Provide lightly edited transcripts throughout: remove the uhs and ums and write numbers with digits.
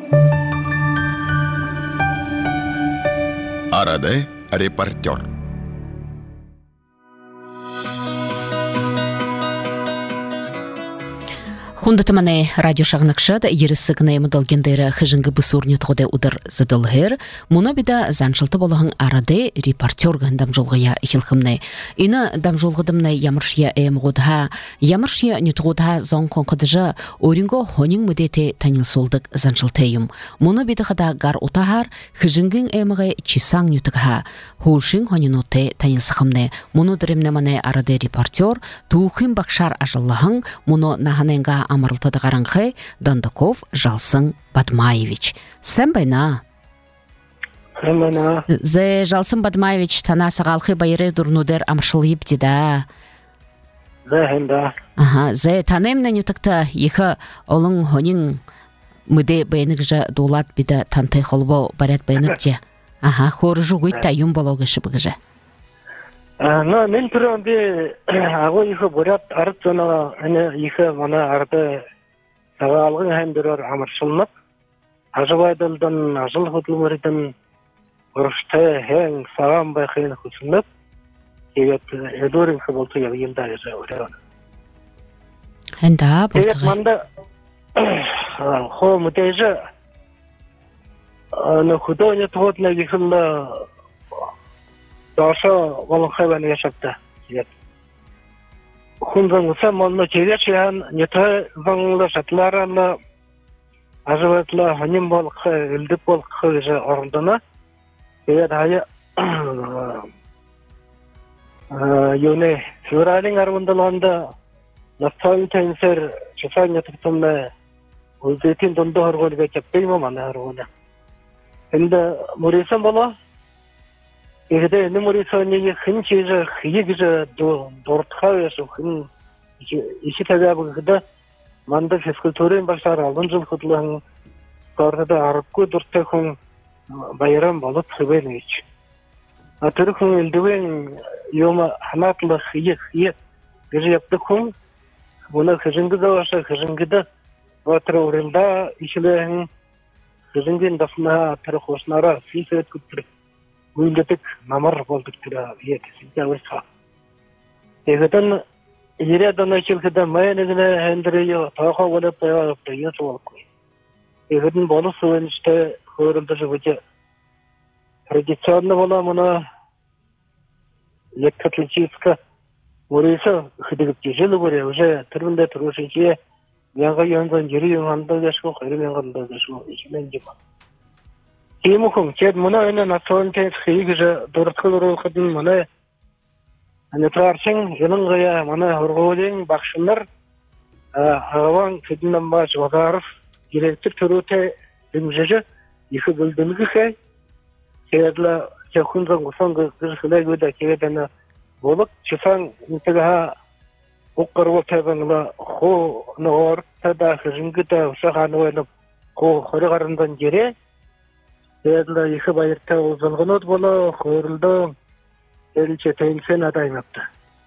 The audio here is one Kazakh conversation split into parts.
Арада репортер. Хундатамане радио шагнакшад ерисигне модалгендера хижинги бусурни тоде удар задалгер мунабида занчылты болгон арады репортер гандам жолгая ихилхимне ина дам жолгодымне ямыршия эмгодха ямыршия нитгодха зон конкыдыжа оринго хонин мудете танилсолдык занчылтайым мунабида хада гар утахар хижингин эмге чисаң нютгха хулшин хониноте танилсхимне мунудремне мане арады репортер тухим бакшар ажаллахын муно наханенга Амарлтады қараңқы Дандаков Жалсын Бадмаевич. Сән байна? Сән байна. Зе Жалсын Бадмаевич тана сағалқы байыры дұрнудер амшылып деді. Зе хэнда. Зе танемнен ютықта ехі олың хонин мүде бәйнік жа долат биді тантай қолбо барят бәйнік де. Хоры жүгіт тайым болуғы шыбығы жа. Мен түрінде ағы ехі бұрат арыт жона ехі мана арды сағалғын әндірер амыршылынып, ажыбайдылдың, ажыл құтлымырдың ұрышты әң саған байқайын құсынып, кегет әдөрінгі болты елді ежі өрерін. Әнда болтығы? Кегет манда қо мүтежі құдойны тұғытына ехілі Даша волон хайваны яшапты. Хунзан уса молно чегешян нета заңлы шатлараны ажыватлы ханим болқы, үлдіп болқы же орындына. Егер айы юне февралин арвындаланда настан тенсер часан ятықтымны үлдетін донды хорғолыға кеппейма мана арвына. Енді мұресан бола Егде нуморисонеге хин чеже хиегже дортхавешу хин иши табябыгда манда физкультурын башар алдын жыл кутлан картада арыкку дуртахун байрам болуп хыбелич. Атырхун элдвен йома ханатлы хиег геже яптыхун буна хижингда ваша хижингда ватра урында ишлен хижингин дафна тархоснара фисет кутри Уйлетик намар болдuk тira ет синтябырса. Егетен иредан ачылгыда майнегне хендриё таха болуп таяпты ясылкы. Егетен болус суенчте көрүлдү жыбыжы. Традиционно бола мына лекатличиска уриса хидип жили боре уже түрүндө турушучу яга йондон жери анда жашко кайрымганда жашко ичмен жима. Имухум чед мына эне националитет хигже дурткылыру хадин мына аны таршын жыныңгая мына ургулин бакшындар агаван кидинен баш вагаров директор төрөте димжеже ихи билдимге чедла чехунзан гусанг кызхлэгүдө кедена болуп чифан интега оккарва табангла хо нор тада хижингита усаханы ойлоп хо хорыгарындан жере Егерде ехі байырта ұзылғын өт болы, қойырылды, елче тәйінсен адаймапты.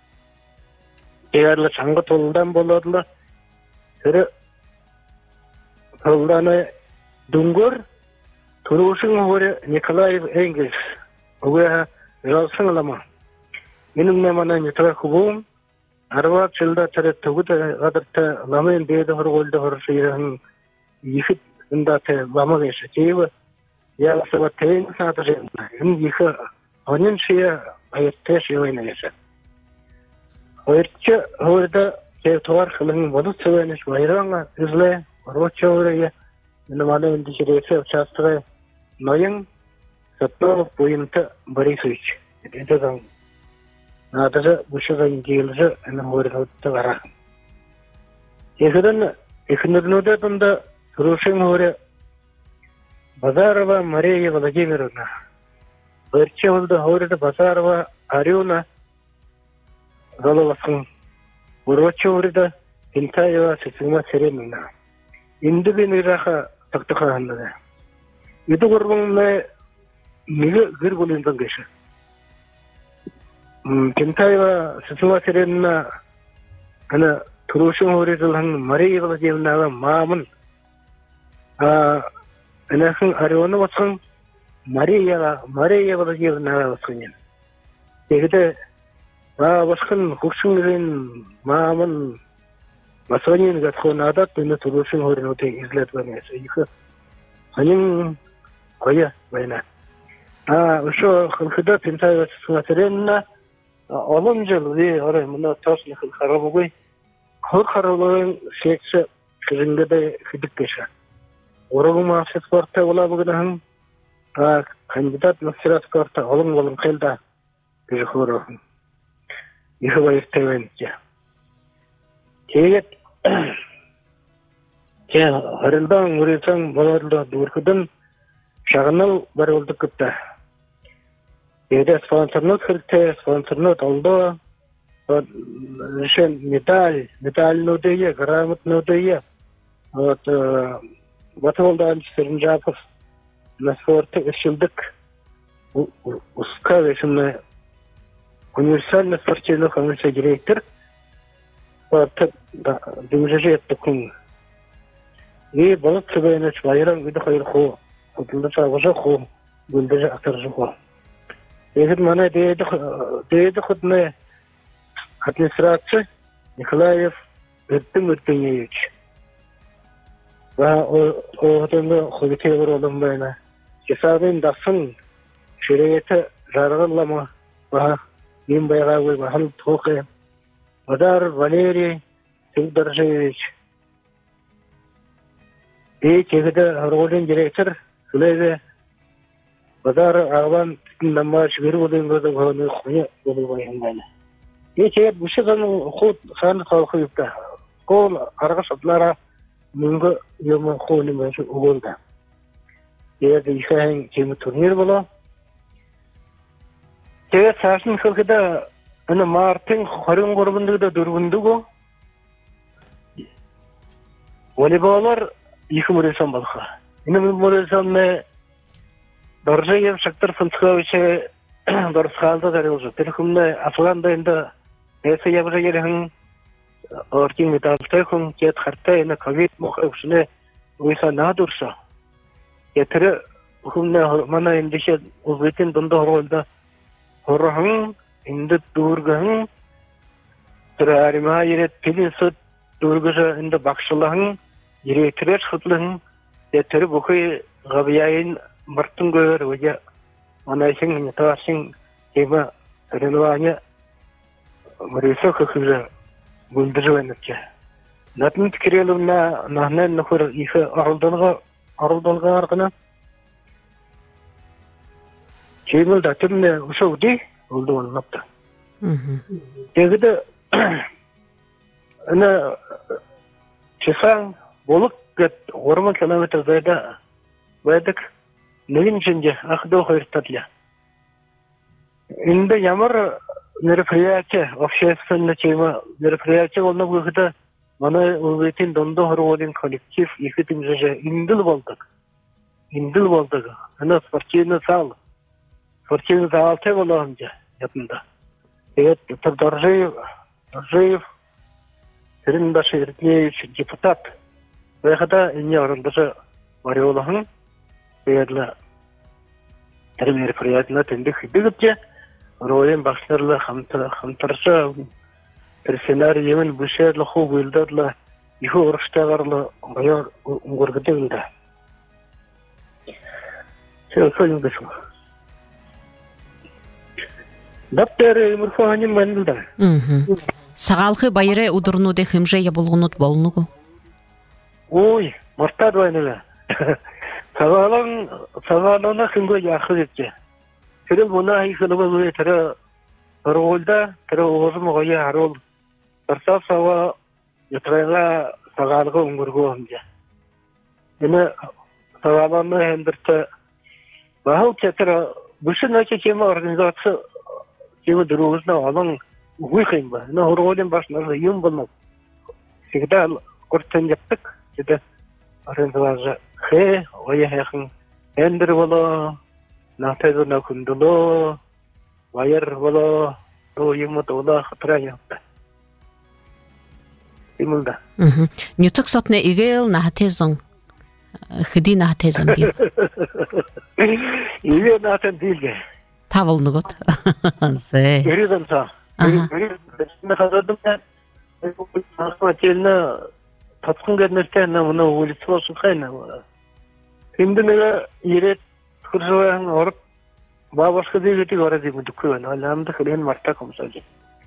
Егерде шаңғы толудан болыдылы, түрі толуданы дүнгөр, тұрушың өрі Николаев Энгельс, өге жалсың алама. Менің немана нетіға құбуым, арват жылда түрі түгіді ғадырты ламайын бейді ғырғолды ғыршыйрығын ехіт үндаты лама кеші. Кейбі Я сова тейн сатажен. Ихе онин шия айыртеш юйнагеша. Ойрче ойда те товар хылын болу сөвенеш байранга үзле рочоореге нуманы индишересе участыгы ноин сатно буйынты Борисович. Эдедан надажа бушыга ингелже аны ойргатты бара. Ехеден ихнурнуде тунда турушин ойре Базарова Мария Владимировна. Верчевалда говорит Базарова Арюна Головасын. Урочевалда Интаева Сесима Серемина. Индубин Ираха Тактаханада. Иду горбунна мига гыргулиндан геша. Интаева Сесима Серемина ана турушин говорит Мария Владимировна мамын Энэхэн ариуны бацхан Мария бодгийг наваа бацхан юм. Тэгэхдээ бацхан хөгшингийн мааман масонийн гатхоо надад энэ төрөшин хөрнүүдийг излээд байна гэсэн. Их ханин гоёа байна. Өшөө хөлхөдөө тэмцээд сүүтэрэн олон жил ви орой мөн тоосны хараагүй хараагүй шийдс хингэдэ хидэгтэш. Урагмаа спорттой улаабгын кандидат насрас спорт олон хэлдэ гэж хөөрөө. Их баяртай байна. Тэгээд харилдан үрэлсэн болоолоо дүүрхэдэн шагнал баруулдаг гэдэг. Тэгээд спонсорнууд олдоо медальнуудыг грамотнуудыг баталдан сэрнжаапс спорт шилдэг ускавэшмэ универсальный спортивный комиссия директор дэмжиж ятдаггүй. И болот цэвэнэч баяран бид хоёр хоо хөдөлж хоо гүндэж атарж хоо. Тэгэхэд манай дээд хөдөлмөр администраци Николаев өдөртөж оодон хөгтөөр олон байна. Ясарын дасан ширээт жаргаллама ийм байгаагүй бахан тоохэ Владимир Валерий Сидоржевич тэгээд ролын директор Леве Бадар аван намаш гэрүүлэн гэдэг хоног болов юм байна. Тэгээд бүшигэн хот хан хаалхыпта. Гол аргас адлара мөнгө юм хооны маш өгүүлдэ. Тэгээд ихэнх тийм турнир болоо. Тэгээд цаашны хөлгөдө энэ мартин 23-нд дөрвөндөгөө волейболоор их мөрөсөн болох. Энэ мөрөсөн Доржеев Шактар Фунцхович дорсхалда дарилж телефонны Афганда энэ эсэ явжээрхэн орчин медальтай хүн кет хартай энэ ковид моховшне уйса надурса. Ятэр хүннэ манай энэ дэше үзбитэн дондоо хоолда хорхон энд дүүргэн тэр аримаа ирээд пилисэд дүүргэж энд багшлан ирээтрээс хөдлөн тэр бүхий гавьяин мартунгөр үе манай шинэ таасын эва ренуаня мөрөсөх хөрө бүндэрвэнэ. Натмт кирелуна нахнан нөхөр их оролдолгаар гана чимэл датны усууди олдон напта. Тэгээд ана чисан болок гэт 3 км байдаг нэгэн шинж ахдоо хоёрталля. Энд ямар мероприятие общественное тема мероприятие олног гэхэд манай үеийн дондоо хорволын коллектив их дэмжиж эндэл болдог. Ана спортивный зал болоомж ятнда. Тэгээд Доржеев тэрэн баш эрдний депутат байхада энэ оролдож вариолхон тэгээд тэр мероприятие тэндх хэдэгч роен багшларлаа хамтарч персонал юм бүшээл хуу билдэрлээ их урагштайгаар л гоёор өнгөргөдөг юм да. Сөөхөн биш. Даптер юмрхоны мандалда. Сагалхы баяры удурнууд хэмжээ булгунууд болнугу. Ой, мартад байна. Сагалона хинго яхэж. Тэр мона ихлэвэ тэр ролда тэр озмо гоё харул. Тарсава ятрага сагалга өнгөргөө хэмжээ. Энэ сагалона хэмдэрт баал тэр бүшнөч юм организац тийм дөрөвлөө олон үхэх юм ба. Энэ хөргөлийн баш нар юм болно. Всегда куртэн яптак. Тэгээд организац ояхан эндэр болоо натэд на хүндлөө баяр болоо юм дуулаа хатраа. Имэлда. Нюток сотны игэл нахтезон хыди нахте зомби. 이게 나한테 딜게. Тавылны гот. Зе. 그러던사. 나 가서도 나스마텔나 татхангаднэр на улицу сухайна. Şimdi 내가 이래 그러한 어렵 바바스크들이 거라지 못고요. 나람도 그런 말다 검사지.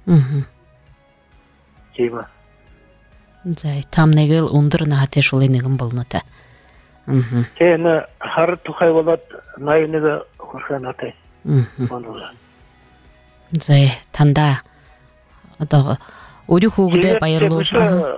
제가 Зе. Тамнегел ундыр нахте шулай нэгэн болнота. 제가 하루 тухай болот 나이네가 хорханатай. Зе. Танда одоо өөрийн хүүгдээ баярлуулж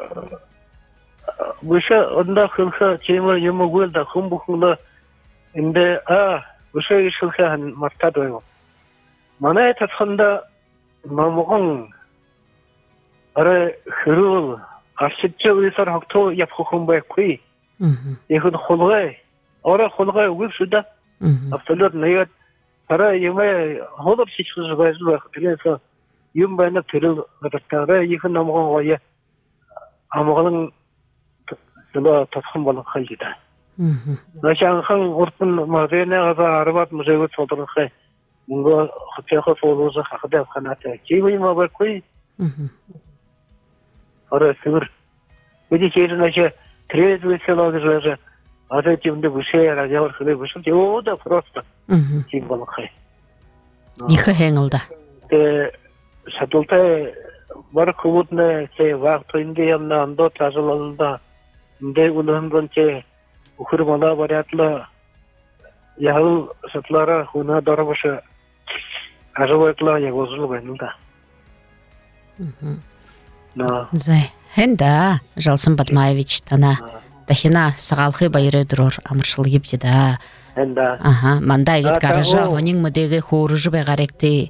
Выше одна хылха чема ему гулда хумбухула инде выше ишылха мартадойго. Манай татханда намгон аре хөрөл арчичэ үсэр хогто явхохун байхгүй. Ихд хулгай ора хулгай үгсүдэ абсолют нэгэд ара юмэ холоп сичхүз байзуу хэлээсэ юм байна тэрэл гадтаараа их намгон гоё амгалан 너 татхан болох хэлдэг. Нашанхан уртан марэнага арбат мужиг цодорхай. Мөнгө хотяхо фолоос хахад ханаатай. Чивэй мабаргүй. Ора сэр. Бидний чирнашэ трезвэсэлэг жаа. Ада тимдэ бүшээр ажаар хэлээ бүшэл ёода просто. Чив болохай. их хэнгэлда. Тэ садултай бар хөвднэ сэ вагт инде ямна андо тазалалда 근데 우는 건체 우크르 몰라 버렸라 야우 сатлара хуна дорбоша ажватла ягозлу бэнда. На. Зе. Хэнда Жалсан Бадмаевич тана дахина сагалхы байры дурор амаршыл гибжида. Хэнда. Аха, манда игет гаража хонин мөдөге хооружу байгаректи.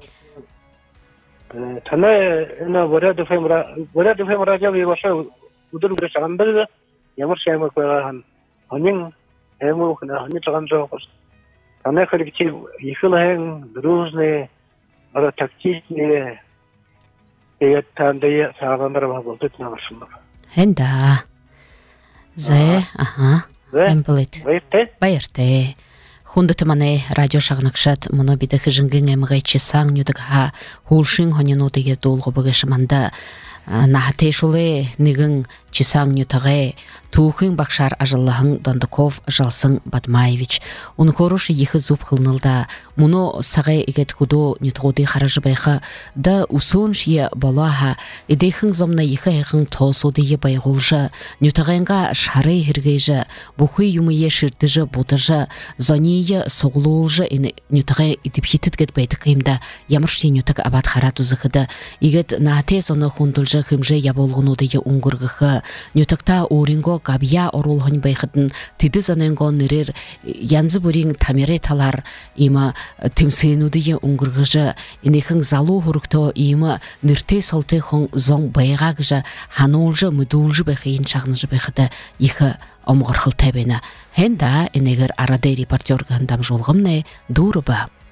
Тана на варад фемра жаби баша уdur грэш андага ямар шаймаг байгаа хонин эмүү хна хонин цагаан жоохос танай хэрэгчи ихлэн дружны ара тактичные тандая саагандар болдог намашин. Хэнда. Зе. Аха. Эмплит. Баярте. Хундат мане радио шагнакшат моно биде хижингэн эмгэй чисаң нүдэг ха хулшин хонинуудыгэ дуулгу бэгэшманда нахате шуле нэгэн чисаң нүтагэ түүхэн багшаар ажиллахан Дондуков Жалсан Бадмаевич унхорош их зуп хылнылда муно сагай игет худо нүтгуди хараж байха да уsun шия болаха эдэхэн зомна их хэхэн тоосуди байгуулжа нүтагэнга шары хэргэжа бухи юмые ширдэжа будажа зония соглуулжа ин нүтагэ идипхитэд гэд байдаг юмда ямар ши нүтаг абад харат үзэхэд игет нахате соно хундулжа хэмжээ явуулгунуудыг өнгөргөх нүтагта өөринго габья оруулгын байхад тэд занэнго нэрээр янз бүрийн тамирэ талаар има тэмсгэнүүдийг өнгөргөж энэхэн залуу хөрөгтөө има нэртэй солтойхон зон байгааг ж хануулж мэдүүлж байх энэ шагнаж байхад их омгорхолтой байна. Хэнда энэгээр арадэ репортер гандам жуулгамнэ дүүрба.